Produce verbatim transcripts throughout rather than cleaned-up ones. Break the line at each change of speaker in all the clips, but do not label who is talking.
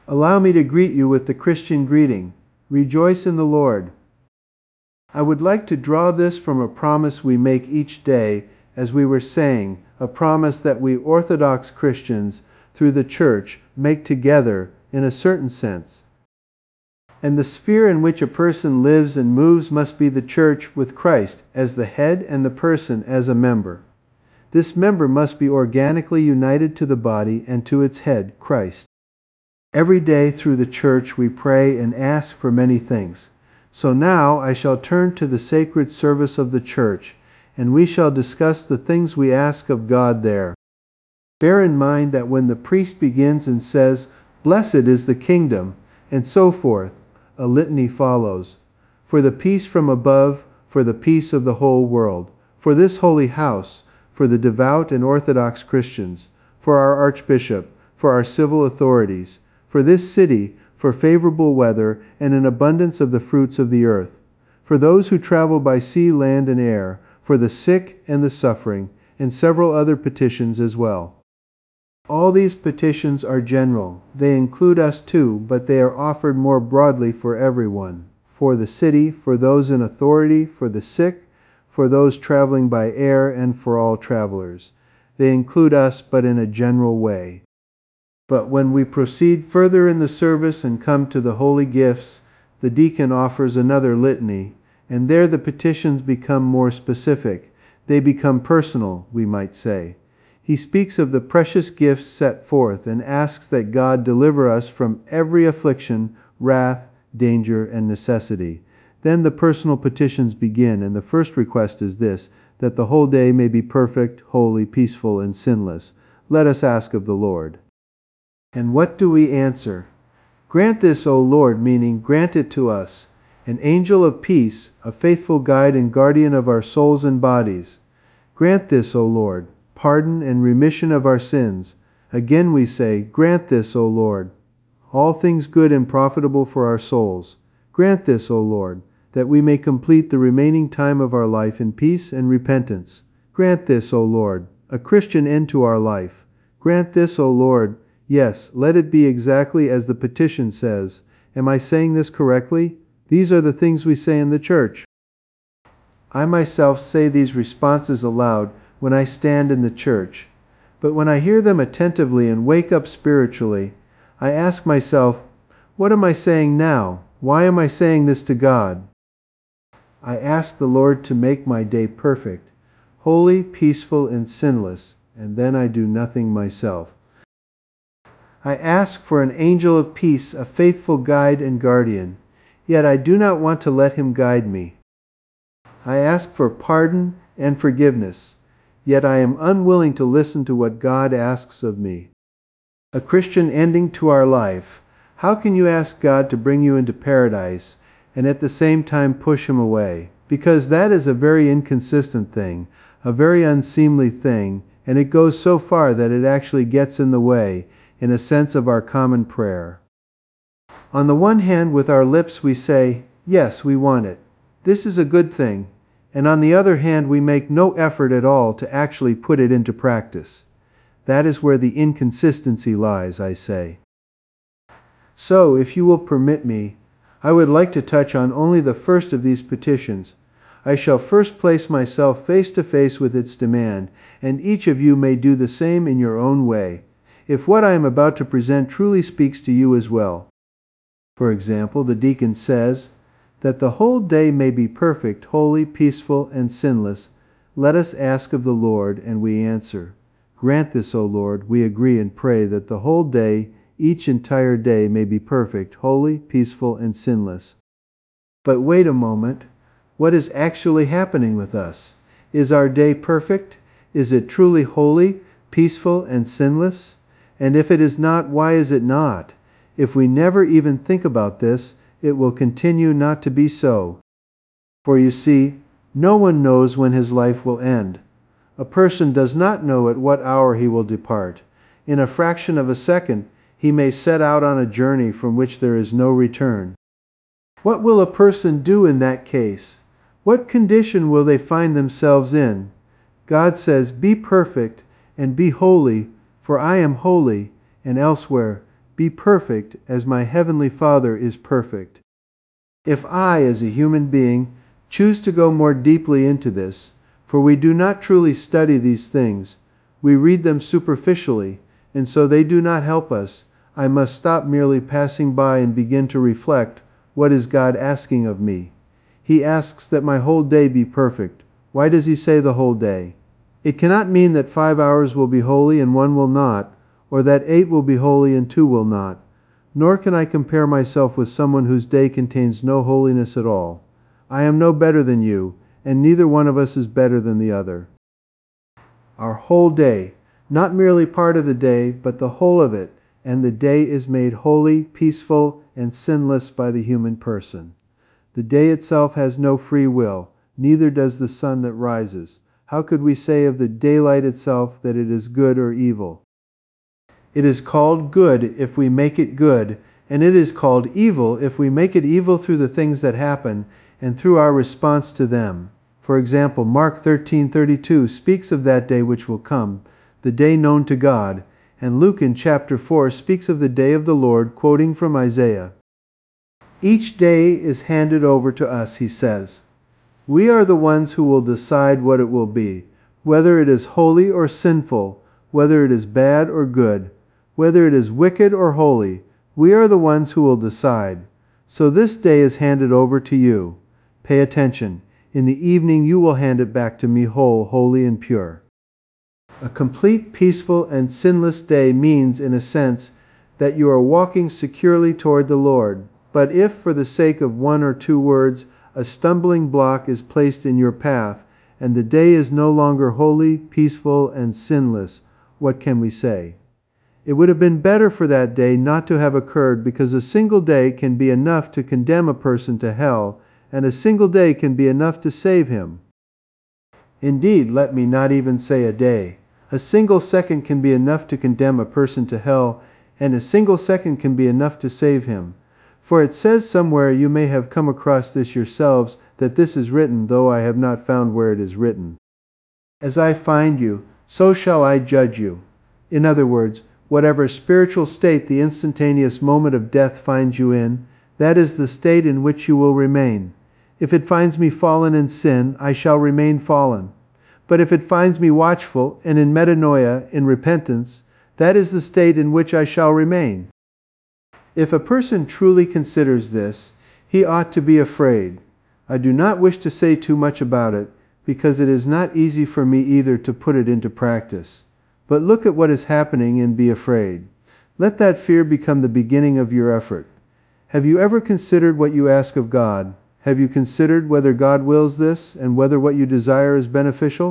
Allow me to greet you with the Christian greeting. Rejoice in the Lord. I would like to draw this from a promise we make each day, as we were saying, a promise that we Orthodox Christians, through the Church, make together, in a certain sense. And the sphere in which a person lives and moves must be the Church with Christ as the head and the person as a member. This member must be organically united to the body and to its head, Christ. Every day through the Church we pray and ask for many things. So now I shall turn to the sacred service of the Church, and we shall discuss the things we ask of God there. Bear in mind that when the priest begins and says, "Blessed is the kingdom," and so forth, a litany follows. For the peace from above, for the peace of the whole world, for this holy house, for the devout and Orthodox Christians, for our Archbishop, for our civil authorities, for this city, for favorable weather and an abundance of the fruits of the earth, for those who travel by sea, land, and air, for the sick and the suffering, and several other petitions as well. All these petitions are general. They include us too, but they are offered more broadly for everyone. For the city, for those in authority, for the sick, for those traveling by air, and for all travelers. They include us, but in a general way. But when we proceed further in the service and come to the holy gifts, the deacon offers another litany, and there the petitions become more specific. They become personal, we might say. He speaks of the precious gifts set forth and asks that God deliver us from every affliction, wrath, danger, and necessity. Then the personal petitions begin, and the first request is this, that the whole day may be perfect, holy, peaceful, and sinless. Let us ask of the Lord. And what do we answer? Grant this, O Lord, meaning grant it to us, an angel of peace, a faithful guide and guardian of our souls and bodies. Grant this, O Lord, pardon and remission of our sins. Again we say, grant this, O Lord, all things good and profitable for our souls. Grant this, O Lord, that we may complete the remaining time of our life in peace and repentance. Grant this, O Lord, a Christian end to our life. Grant this, O Lord, yes, let it be exactly as the petition says. Am I saying this correctly? These are the things we say in the Church. I myself say these responses aloud when I stand in the Church. But when I hear them attentively and wake up spiritually, I ask myself, what am I saying now? Why am I saying this to God? I ask the Lord to make my day perfect, holy, peaceful, and sinless, and then I do nothing myself. I ask for an angel of peace, a faithful guide and guardian, yet I do not want to let him guide me. I ask for pardon and forgiveness, yet I am unwilling to listen to what God asks of me. A Christian ending to our life. How can you ask God to bring you into paradise and at the same time push him away? Because that is a very inconsistent thing, a very unseemly thing, and it goes so far that it actually gets in the way, in a sense, of our common prayer. On the one hand, with our lips we say, yes, we want it. This is a good thing. And on the other hand, we make no effort at all to actually put it into practice. That is where the inconsistency lies, I say. So, if you will permit me, I would like to touch on only the first of these petitions. I shall first place myself face to face with its demand, and each of you may do the same in your own way, if what I am about to present truly speaks to you as well. For example, the deacon says, that the whole day may be perfect, holy, peaceful, and sinless. Let us ask of the Lord, and we answer. Grant this, O Lord, we agree and pray that the whole day, each entire day, may be perfect, holy, peaceful, and sinless. But wait a moment. What is actually happening with us? Is our day perfect? Is it truly holy, peaceful, and sinless? And if it is not, why is it not? If we never even think about this, it will continue not to be so. For you see, no one knows when his life will end. A person does not know at what hour he will depart. In a fraction of a second, he may set out on a journey from which there is no return. What will a person do in that case? What condition will they find themselves in? God says, be perfect and be holy, for I am holy, and elsewhere, Be perfect as my heavenly Father is perfect. If I, as a human being, choose to go more deeply into this, for we do not truly study these things, we read them superficially, and so they do not help us, I must stop merely passing by and begin to reflect, what is God asking of me? He asks that my whole day be perfect. Why does he say the whole day? It cannot mean that five hours will be holy and one will not, or that eight will be holy and two will not. Nor can I compare myself with someone whose day contains no holiness at all. I am no better than you, and neither one of us is better than the other. Our whole day, not merely part of the day, but the whole of it, and the day is made holy, peaceful, and sinless by the human person. The day itself has no free will, neither does the sun that rises. How could we say of the daylight itself that it is good or evil? It is called good if we make it good, and it is called evil if we make it evil through the things that happen and through our response to them. For example, Mark thirteen thirty-two speaks of that day which will come, the day known to God, and Luke in chapter four speaks of the day of the Lord, quoting from Isaiah. Each day is handed over to us, he says. We are the ones who will decide what it will be, whether it is holy or sinful, whether it is bad or good, whether it is wicked or holy. We are the ones who will decide. So this day is handed over to you. Pay attention. In the evening you will hand it back to me whole, holy, and pure. A complete, peaceful, and sinless day means, in a sense, that you are walking securely toward the Lord. But if, for the sake of one or two words, a stumbling block is placed in your path, and the day is no longer holy, peaceful, and sinless, what can we say? It would have been better for that day not to have occurred, because a single day can be enough to condemn a person to hell, and a single day can be enough to save him. Indeed, let me not even say a day. A single second can be enough to condemn a person to hell, and a single second can be enough to save him. For it says somewhere, you may have come across this yourselves, that this is written, though I have not found where it is written. As I find you, so shall I judge you. In other words, whatever spiritual state the instantaneous moment of death finds you in, that is the state in which you will remain. If it finds me fallen in sin, I shall remain fallen. But if it finds me watchful and in metanoia, in repentance, that is the state in which I shall remain. If a person truly considers this, he ought to be afraid. I do not wish to say too much about it, because it is not easy for me either to put it into practice. But look at what is happening and be afraid. Let that fear become the beginning of your effort. Have you ever considered what you ask of God? Have you considered whether God wills this, and whether what you desire is beneficial?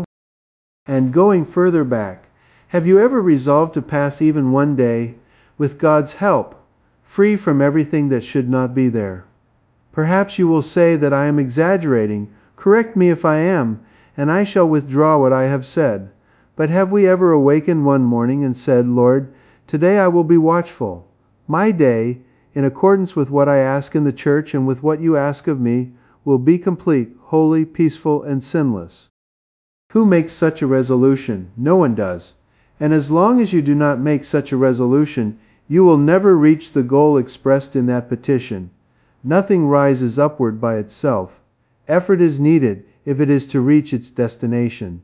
And going further back, have you ever resolved to pass even one day, with God's help, free from everything that should not be there? Perhaps you will say that I am exaggerating. Correct me if I am, and I shall withdraw what I have said. But have we ever awakened one morning and said, Lord, today I will be watchful. My day, in accordance with what I ask in the church and with what you ask of me, will be complete, holy, peaceful, and sinless. Who makes such a resolution? No one does. And as long as you do not make such a resolution, you will never reach the goal expressed in that petition. Nothing rises upward by itself. Effort is needed if it is to reach its destination.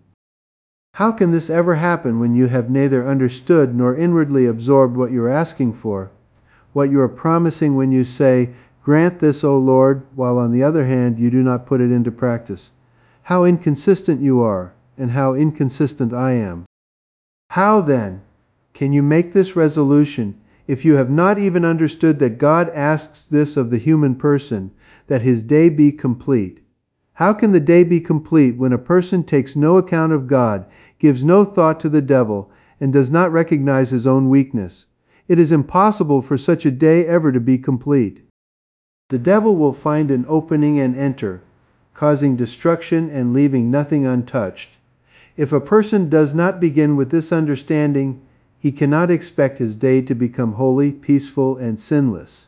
How can this ever happen when you have neither understood nor inwardly absorbed what you are asking for, what you are promising when you say, "Grant this, O Lord," while on the other hand you do not put it into practice? How inconsistent you are, and how inconsistent I am. How, then, can you make this resolution if you have not even understood that God asks this of the human person, that his day be complete? How can the day be complete when a person takes no account of God, gives no thought to the devil, and does not recognize his own weakness? It is impossible for such a day ever to be complete. The devil will find an opening and enter, causing destruction and leaving nothing untouched. If a person does not begin with this understanding, he cannot expect his day to become holy, peaceful, and sinless.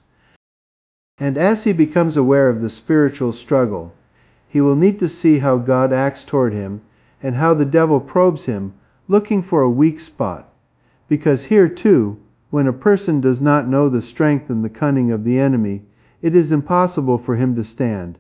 And as he becomes aware of the spiritual struggle, he will need to see how God acts toward him, and how the devil probes him, looking for a weak spot. Because here, too, When a person does not know the strength and the cunning of the enemy, it is impossible for him to stand.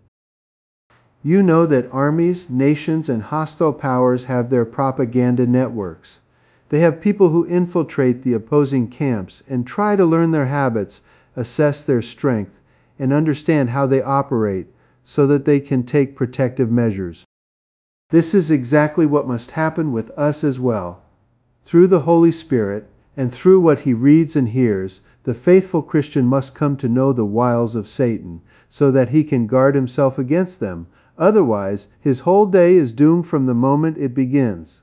You know that armies, nations, and hostile powers have their propaganda networks. They have people who infiltrate the opposing camps and try to learn their habits, assess their strength, and understand how they operate so that they can take protective measures. This is exactly what must happen with us as well. Through the Holy Spirit, and through what he reads and hears, the faithful Christian must come to know the wiles of Satan, so that he can guard himself against them. Otherwise, his whole day is doomed from the moment it begins.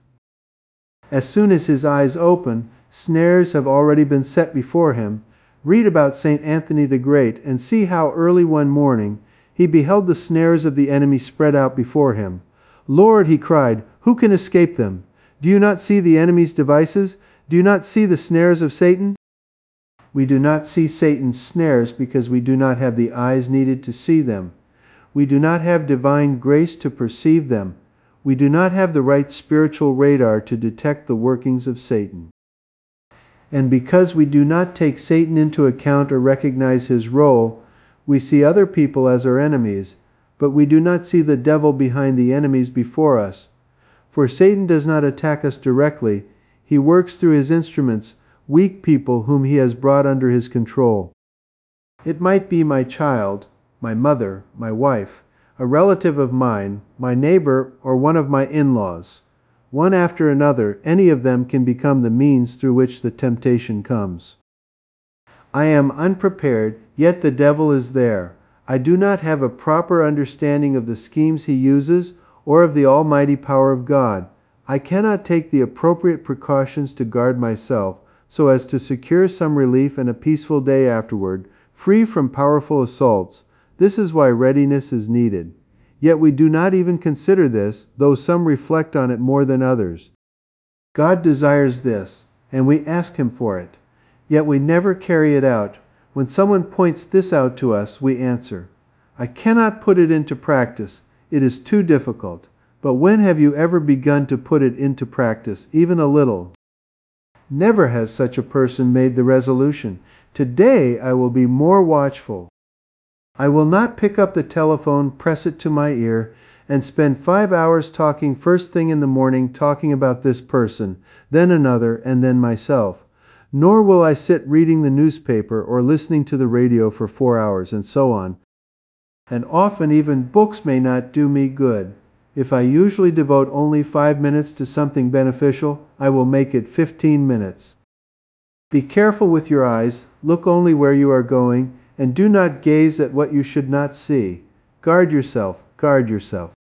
As soon as his eyes open, snares have already been set before him. Read about Saint Anthony the Great, and see how early one morning he beheld the snares of the enemy spread out before him. "Lord," he cried, "who can escape them? Do you not see the enemy's devices? Do you not see the snares of Satan?" We do not see Satan's snares because we do not have the eyes needed to see them. We do not have divine grace to perceive them. We do not have the right spiritual radar to detect the workings of Satan. And because we do not take Satan into account or recognize his role, we see other people as our enemies, but we do not see the devil behind the enemies before us. For Satan does not attack us directly. He works through his instruments, weak people whom he has brought under his control. It might be my child, my mother, my wife, a relative of mine, my neighbor, or one of my in-laws. One after another, any of them can become the means through which the temptation comes. I am unprepared, yet the devil is there. I do not have a proper understanding of the schemes he uses or of the almighty power of God. I cannot take the appropriate precautions to guard myself so as to secure some relief and a peaceful day afterward, free from powerful assaults. This is why readiness is needed. Yet we do not even consider this, though some reflect on it more than others. God desires this, and we ask him for it. Yet we never carry it out. When someone points this out to us, we answer, "I cannot put it into practice. It is too difficult." But when have you ever begun to put it into practice, even a little? Never has such a person made the resolution, "Today I will be more watchful. I will not pick up the telephone, press it to my ear, and spend five hours talking first thing in the morning, talking about this person, then another, and then myself. Nor will I sit reading the newspaper or listening to the radio for four hours, and so on. And often even books may not do me good. If I usually devote only five minutes to something beneficial, I will make it fifteen minutes. Be careful with your eyes, look only where you are going, and do not gaze at what you should not see. Guard yourself, guard yourself.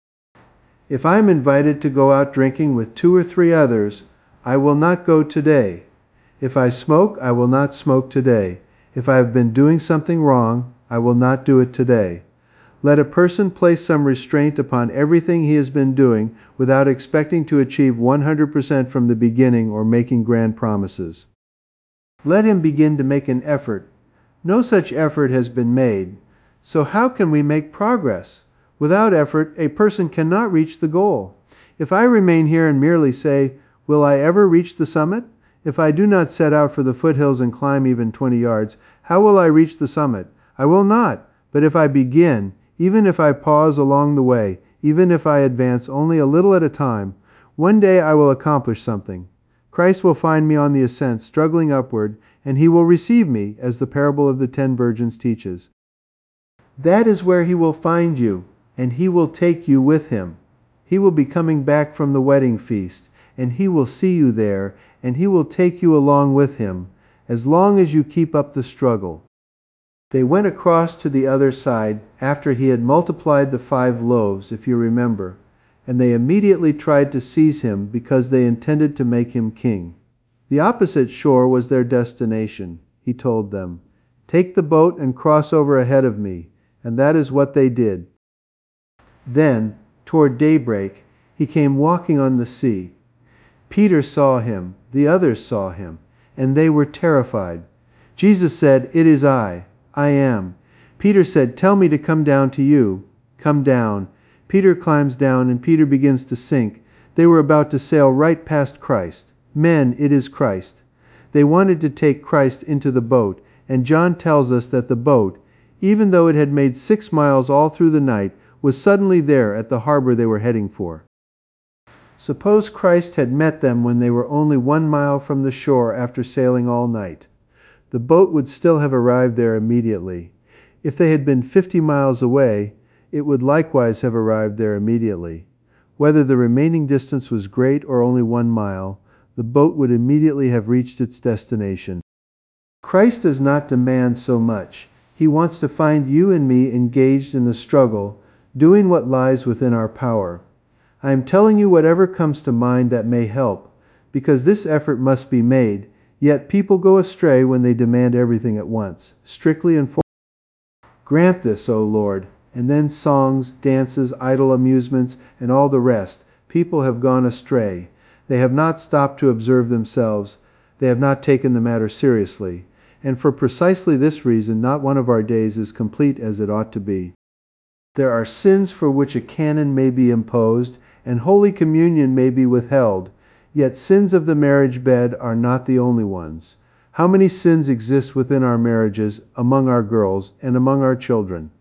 If I am invited to go out drinking with two or three others, I will not go today. If I smoke, I will not smoke today. If I have been doing something wrong, I will not do it today. Let a person place some restraint upon everything he has been doing without expecting to achieve one hundred percent from the beginning or making grand promises. Let him begin to make an effort. No such effort has been made. So how can we make progress? Without effort, a person cannot reach the goal. If I remain here and merely say, "Will I ever reach the summit?" If I do not set out for the foothills and climb even twenty yards, how will I reach the summit? I will not. But if I begin, even if I pause along the way, even if I advance only a little at a time, one day I will accomplish something. Christ will find me on the ascent, struggling upward, and he will receive me, as the parable of the ten virgins teaches. That is where he will find you, and he will take you with him. He will be coming back from the wedding feast, and he will see you there, and he will take you along with him, as long as you keep up the struggle. They went across to the other side after he had multiplied the five loaves, if you remember, and they immediately tried to seize him because they intended to make him king. The opposite shore was their destination. He told them, "Take the boat and cross over ahead of me," and that is what they did. Then, toward daybreak, he came walking on the sea. Peter saw him, the others saw him, and they were terrified. Jesus said, "It is I. I am." Peter said, "Tell me to come down to you." Come down. Peter climbs down, and Peter begins to sink. They were about to sail right past Christ. "Men, it is Christ." They wanted to take Christ into the boat, and John tells us that the boat, even though it had made six miles all through the night, was suddenly there at the harbor they were heading for. Suppose Christ had met them when they were only one mile from the shore after sailing all night. The boat would still have arrived there immediately. If they had been fifty miles away, it would likewise have arrived there immediately. Whether the remaining distance was great or only one mile, the boat would immediately have reached its destination. Christ does not demand so much. He wants to find you and me engaged in the struggle, doing what lies within our power. I am telling you whatever comes to mind that may help, because this effort must be made, yet people go astray when they demand everything at once, strictly and formally. Grant this, O Lord, and then songs, dances, idle amusements, and all the rest. People have gone astray. They have not stopped to observe themselves. They have not taken the matter seriously. And for precisely this reason, not one of our days is complete as it ought to be. There are sins for which a canon may be imposed, and Holy Communion may be withheld, yet sins of the marriage bed are not the only ones. How many sins exist within our marriages, among our girls, and among our children?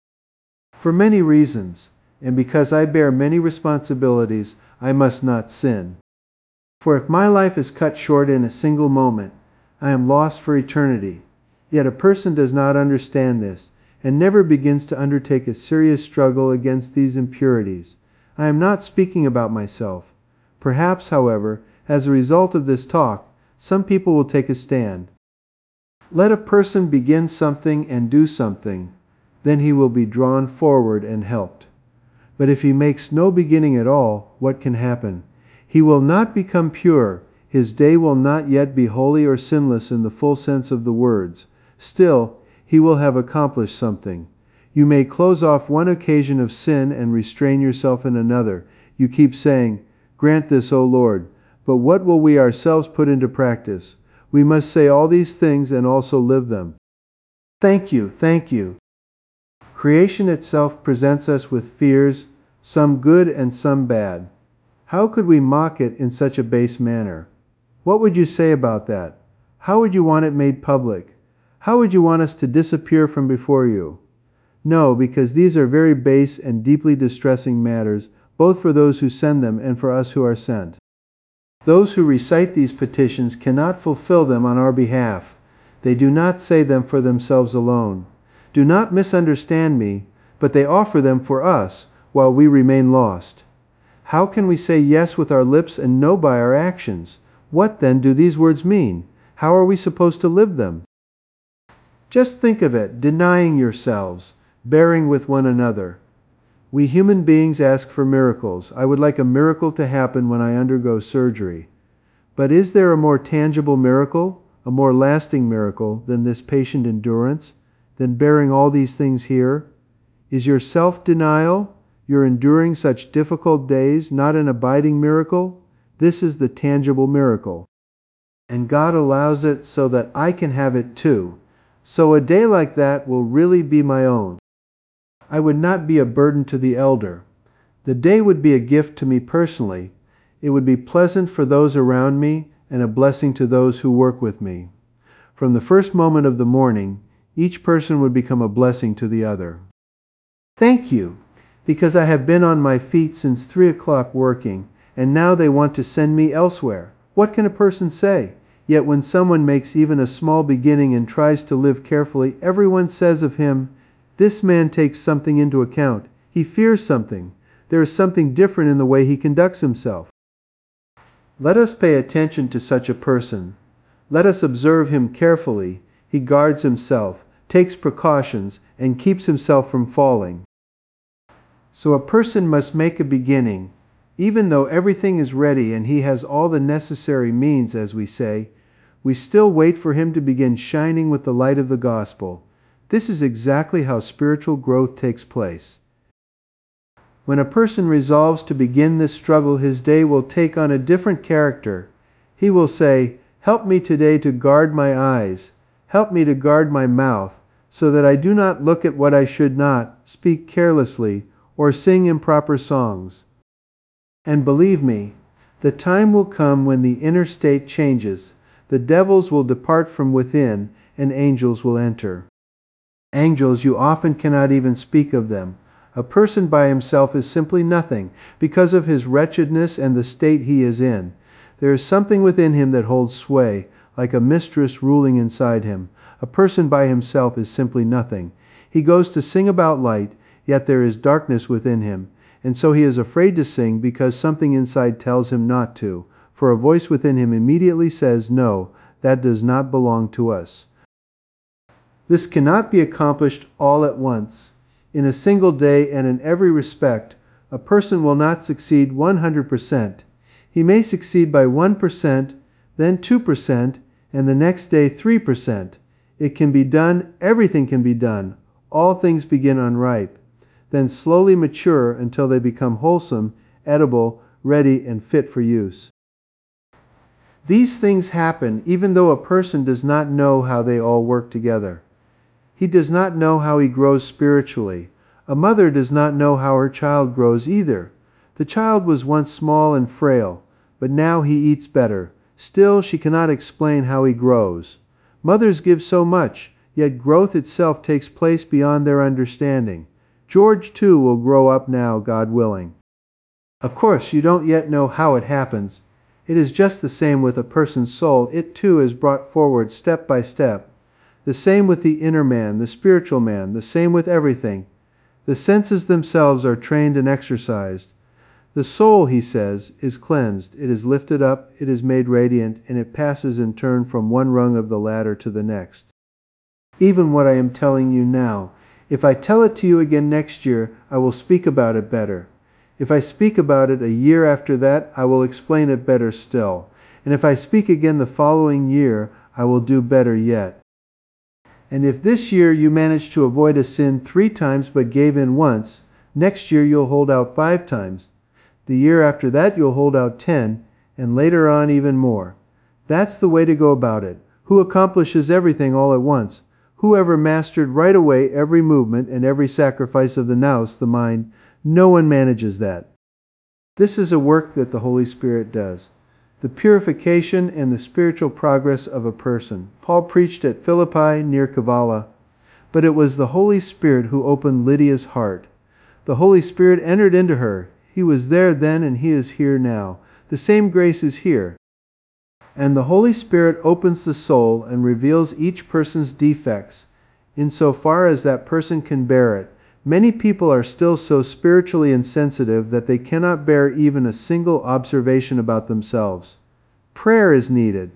For many reasons, and because I bear many responsibilities, I must not sin. For if my life is cut short in a single moment, I am lost for eternity. Yet a person does not understand this, and never begins to undertake a serious struggle against these impurities. I am not speaking about myself. Perhaps, however, as a result of this talk, some people will take a stand. Let a person begin something and do something, then he will be drawn forward and helped. But if he makes no beginning at all, what can happen? He will not become pure. His day will not yet be holy or sinless in the full sense of the words. Still, he will have accomplished something. You may close off one occasion of sin and restrain yourself in another. You keep saying, "Grant this, O Lord." But what will we ourselves put into practice? We must say all these things and also live them. Thank you, thank you. Creation itself presents us with fears, some good and some bad. How could we mock it in such a base manner? What would you say about that? How would you want it made public? How would you want us to disappear from before you? No, because these are very base and deeply distressing matters, both for those who send them and for us who are sent. Those who recite these petitions cannot fulfill them on our behalf. They do not say them for themselves alone. Do not misunderstand me, but they offer them for us while we remain lost. How can we say yes with our lips and no by our actions? What then do these words mean? How are we supposed to live them? Just think of it, denying yourselves, bearing with one another. We human beings ask for miracles. I would like a miracle to happen when I undergo surgery. But is there a more tangible miracle, a more lasting miracle than this patient endurance, than bearing all these things here? Is your self-denial, your enduring such difficult days, not an abiding miracle? This is the tangible miracle. And God allows it so that I can have it too. So a day like that will really be my own. I would not be a burden to the elder. The day would be a gift to me personally. It would be pleasant for those around me and a blessing to those who work with me. From the first moment of the morning, each person would become a blessing to the other. Thank you, because I have been on my feet since three o'clock working, and now they want to send me elsewhere. What can a person say? Yet when someone makes even a small beginning and tries to live carefully, everyone says of him, "This man takes something into account. He fears something. There is something different in the way he conducts himself." Let us pay attention to such a person. Let us observe him carefully. He guards himself, takes precautions, and keeps himself from falling. So a person must make a beginning. Even though everything is ready and he has all the necessary means, as we say, we still wait for him to begin shining with the light of the gospel. This is exactly how spiritual growth takes place. When a person resolves to begin this struggle, his day will take on a different character. He will say, "Help me today to guard my eyes. Help me to guard my mouth, so that I do not look at what I should not, speak carelessly, or sing improper songs." And believe me, the time will come when the inner state changes. The devils will depart from within, and angels will enter. Angels, you often cannot even speak of them. A person by himself is simply nothing, because of his wretchedness and the state he is in. There is something within him that holds sway, like a mistress ruling inside him. A person by himself is simply nothing. He goes to sing about light, yet there is darkness within him, and so he is afraid to sing because something inside tells him not to, for a voice within him immediately says, "No, that does not belong to us." This cannot be accomplished all at once. In a single day and in every respect, a person will not succeed one hundred percent. He may succeed by one percent, then two percent, and the next day three percent. It can be done, everything can be done. All things begin unripe, then slowly mature until they become wholesome, edible, ready, and fit for use. These things happen even though a person does not know how they all work together. He does not know how he grows spiritually. A mother does not know how her child grows either. The child was once small and frail, but now he eats better. Still, she cannot explain how he grows. Mothers give so much, yet growth itself takes place beyond their understanding. George, too, will grow up now, God willing. Of course, you don't yet know how it happens. It is just the same with a person's soul. It, too, is brought forward step by step. The same with the inner man, the spiritual man, the same with everything. The senses themselves are trained and exercised. The soul, he says, is cleansed, it is lifted up, it is made radiant, and it passes in turn from one rung of the ladder to the next. Even what I am telling you now, if I tell it to you again next year, I will speak about it better. If I speak about it a year after that, I will explain it better still. And if I speak again the following year, I will do better yet. And if this year you manage to avoid a sin three times but gave in once, next year you'll hold out five times. The year after that you'll hold out ten, and later on even more. That's the way to go about it. Who accomplishes everything all at once? Whoever mastered right away every movement and every sacrifice of the nous, the mind? No one manages that. This is a work that the Holy Spirit does. The purification and the spiritual progress of a person. Paul preached at Philippi near Kavala, but it was the Holy Spirit who opened Lydia's heart. The Holy Spirit entered into her. He was there then and he is here now. The same grace is here. And the Holy Spirit opens the soul and reveals each person's defects, insofar as that person can bear it. Many people are still so spiritually insensitive that they cannot bear even a single observation about themselves. Prayer is needed.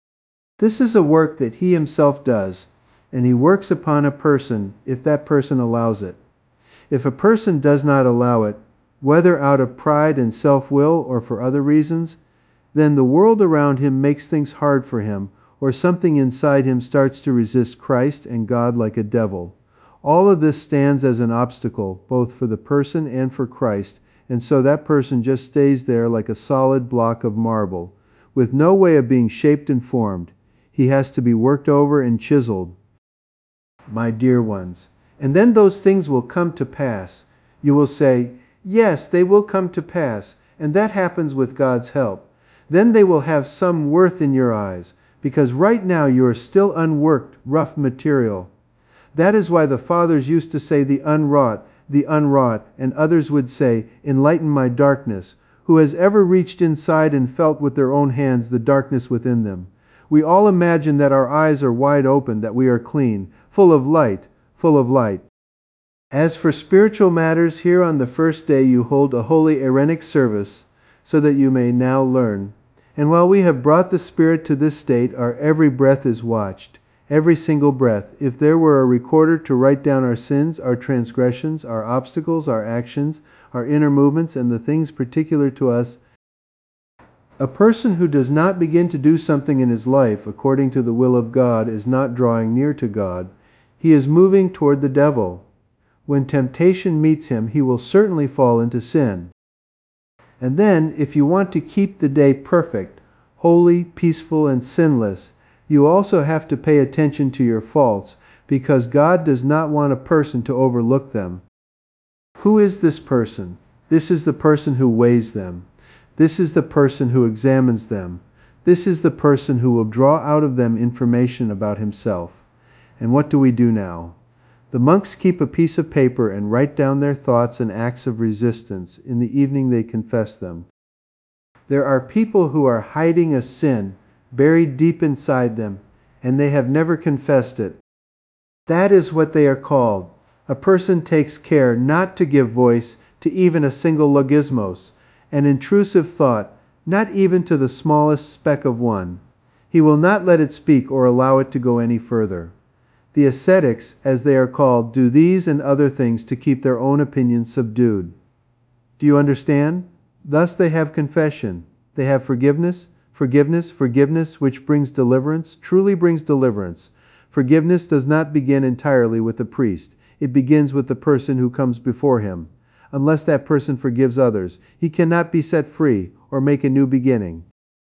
This is a work that He Himself does, and He works upon a person if that person allows it. If a person does not allow it, whether out of pride and self-will or for other reasons, then the world around him makes things hard for him, or something inside him starts to resist Christ and God like a devil. All of this stands as an obstacle, both for the person and for Christ, and so that person just stays there like a solid block of marble, with no way of being shaped and formed. He has to be worked over and chiseled. My dear ones, and then those things will come to pass. You will say, yes, they will come to pass, and that happens with God's help. Then they will have some worth in your eyes, because right now you are still unworked, rough material. That is why the fathers used to say the unwrought, the unwrought, and others would say, enlighten my darkness. Who has ever reached inside and felt with their own hands the darkness within them? We all imagine that our eyes are wide open, that we are clean, full of light, full of light. As for spiritual matters, here on the first day you hold a holy Irenic service, so that you may now learn. And while we have brought the Spirit to this state, our every breath is watched. Every single breath. If there were a recorder to write down our sins, our transgressions, our obstacles, our actions, our inner movements, and the things particular to us, a person who does not begin to do something in his life according to the will of God is not drawing near to God. He is moving toward the devil. When temptation meets him, he will certainly fall into sin. And then, if you want to keep the day perfect, holy, peaceful, and sinless, you also have to pay attention to your faults, because God does not want a person to overlook them. Who is this person? This is the person who weighs them. This is the person who examines them. This is the person who will draw out of them information about himself. And what do we do now? The monks keep a piece of paper and write down their thoughts and acts of resistance. In the evening they confess them. There are people who are hiding a sin buried deep inside them, and they have never confessed it. That is what they are called. A person takes care not to give voice to even a single logismos, an intrusive thought, not even to the smallest speck of one. He will not let it speak or allow it to go any further. The ascetics, as they are called, do these and other things to keep their own opinions subdued. Do you understand? Thus they have confession. They have forgiveness, forgiveness, forgiveness, which brings deliverance, truly brings deliverance. Forgiveness does not begin entirely with the priest. It begins with the person who comes before him. Unless that person forgives others, he cannot be set free or make a new beginning.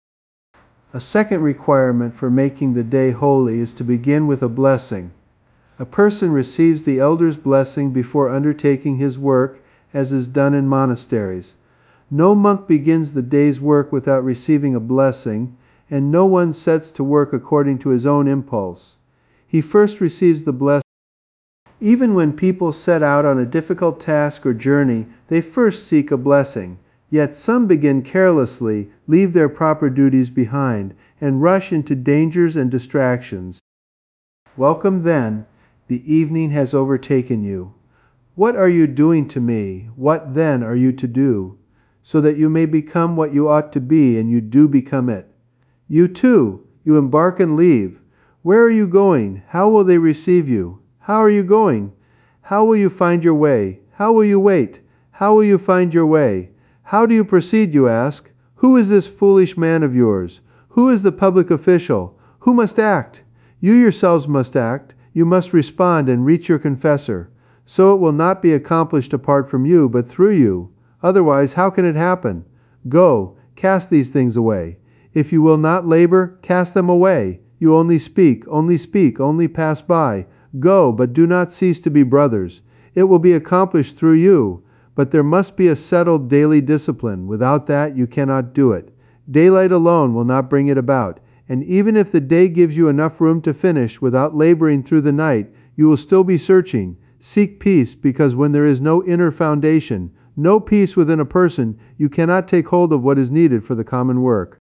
A second requirement for making the day holy is to begin with a blessing. A person receives the elder's blessing before undertaking his work, as is done in monasteries. No monk begins the day's work without receiving a blessing, and no one sets to work according to his own impulse. He first receives the blessing. Even when people set out on a difficult task or journey, they first seek a blessing. Yet some begin carelessly, leave their proper duties behind, and rush into dangers and distractions. Welcome then, the evening has overtaken you. What are you doing to me? What then are you to do? So that you may become what you ought to be, and you do become it. You too, you embark and leave. Where are you going? How will they receive you? How are you going? How will you find your way? How will you wait? How will you find your way? How do you proceed, you ask? Who is this foolish man of yours? Who is the public official? Who must act? You yourselves must act. You must respond and reach your confessor. So it will not be accomplished apart from you, but through you. Otherwise, how can it happen? Go, cast these things away. If you will not labor, cast them away. You only speak, only speak, only pass by. Go, but do not cease to be brothers. It will be accomplished through you. But there must be a settled daily discipline. Without that, you cannot do it. Daylight alone will not bring it about. And even if the day gives you enough room to finish without laboring through the night, you will still be searching. Seek peace, because when there is no inner foundation, no peace within a person, you cannot take hold of what is needed for the common work.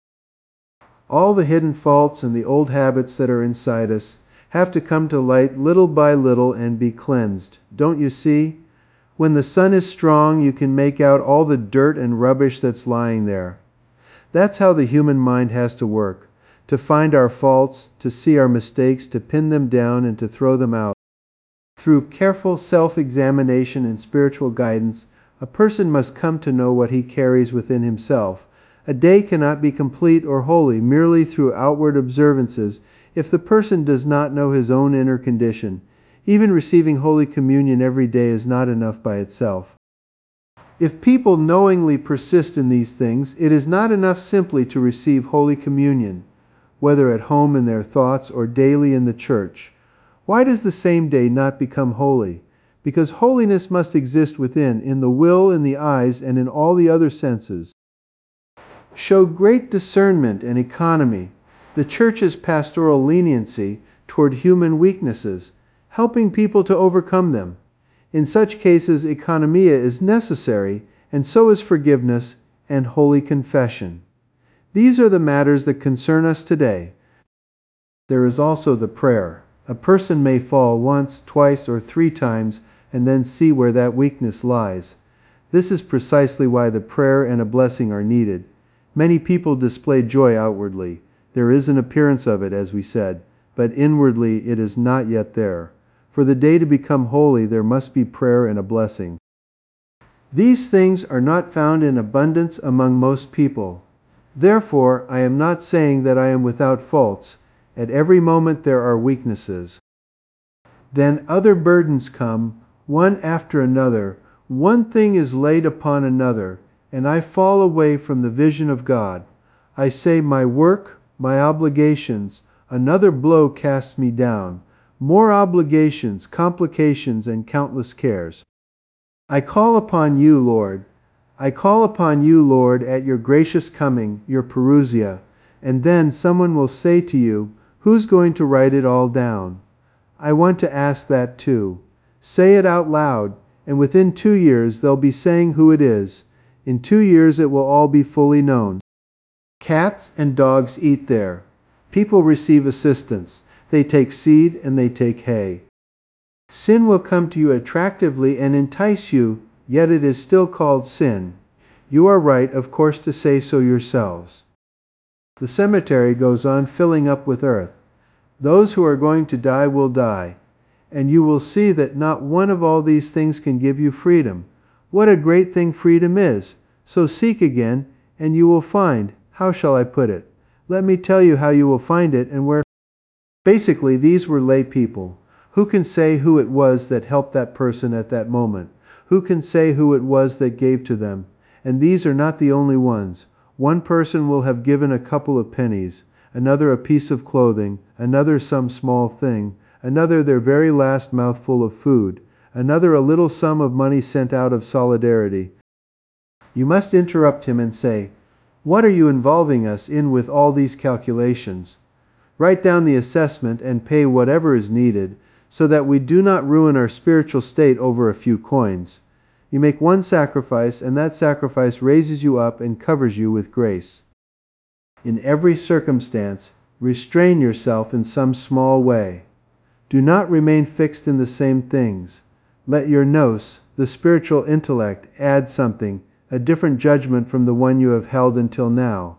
All the hidden faults and the old habits that are inside us have to come to light little by little and be cleansed. Don't you see? When the sun is strong, you can make out all the dirt and rubbish that's lying there. That's how the human mind has to work, to find our faults, to see our mistakes, to pin them down and to throw them out. Through careful self-examination and spiritual guidance, a person must come to know what he carries within himself. A day cannot be complete or holy merely through outward observances if the person does not know his own inner condition. Even receiving Holy Communion every day is not enough by itself. If people knowingly persist in these things, it is not enough simply to receive Holy Communion, whether at home in their thoughts or daily in the church. Why does the same day not become holy? Because holiness must exist within, in the will, in the eyes, and in all the other senses. Show great discernment and economy, the Church's pastoral leniency toward human weaknesses, helping people to overcome them. In such cases, economia is necessary, and so is forgiveness and holy confession. These are the matters that concern us today. There is also the prayer. A person may fall once, twice, or three times, and then see where that weakness lies. This is precisely why the prayer and a blessing are needed. Many people display joy outwardly. There is an appearance of it, as we said, but inwardly it is not yet there. For the day to become holy, there must be prayer and a blessing. These things are not found in abundance among most people. Therefore, I am not saying that I am without faults. At every moment there are weaknesses. Then other burdens come, one after another. One thing is laid upon another, and I fall away from the vision of God. I say, my work, my obligations, another blow casts me down. More obligations, complications, and countless cares. I call upon you, Lord. I call upon you, Lord, at your gracious coming, your parousia, And then someone will say to you, "Who's going to write it all down?" I want to ask that too. Say it out loud, and within two years they'll be saying who it is. In two years it will all be fully known. Cats and dogs eat there. People receive assistance. They take seed and they take hay. Sin will come to you attractively and entice you, yet it is still called sin. You are right, of course, to say so yourselves. The cemetery goes on filling up with earth. Those who are going to die will die, and you will see that not one of all these things can give you freedom. What a great thing freedom is! So seek again, and you will find. How shall I put it? Let me tell you how you will find it and where. Basically, these were lay people. Who can say who it was that helped that person at that moment? Who can say who it was that gave to them? And these are not the only ones. One person will have given a couple of pennies, another a piece of clothing, another some small thing, another their very last mouthful of food, another a little sum of money sent out of solidarity. You must interrupt him and say, "What are you involving us in with all these calculations? Write down the assessment and pay whatever is needed, so that we do not ruin our spiritual state over a few coins. You make one sacrifice, and that sacrifice raises you up and covers you with grace." In every circumstance, restrain yourself in some small way. Do not remain fixed in the same things. Let your nous, the spiritual intellect, add something, a different judgment from the one you have held until now.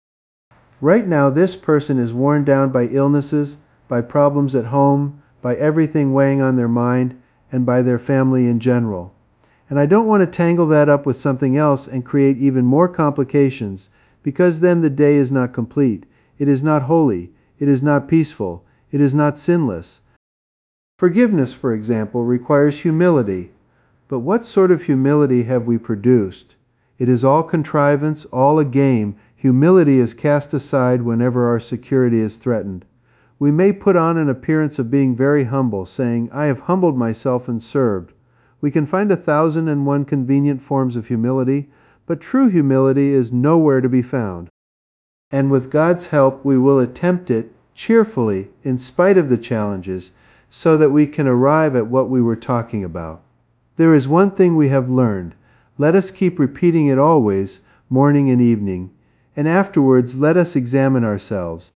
Right now, this person is worn down by illnesses, by problems at home, by everything weighing on their mind, and by their family in general. And I don't want to tangle that up with something else and create even more complications, because then the day is not complete, it is not holy, it is not peaceful, it is not sinless. Forgiveness, for example, requires humility. But what sort of humility have we produced? It is all contrivance, all a game. Humility is cast aside whenever our security is threatened. We may put on an appearance of being very humble, saying, "I have humbled myself and served." We can find a thousand and one convenient forms of humility, but true humility is nowhere to be found. And with God's help, we will attempt it cheerfully, in spite of the challenges, so that we can arrive at what we were talking about. There is one thing we have learned. Let us keep repeating it always, morning and evening, and afterwards let us examine ourselves.